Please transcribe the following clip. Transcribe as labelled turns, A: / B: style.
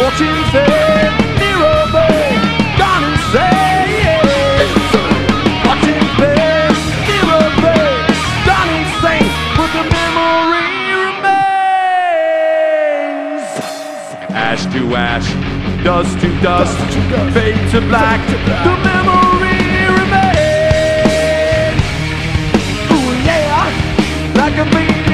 A: Watching fade, mirror fade, gone insane. Watching fade, mirror fade, gone insane. But the memory remains. Ash to ash, dust to dust, fade to black. The memory remains. Ooh yeah, like a beat.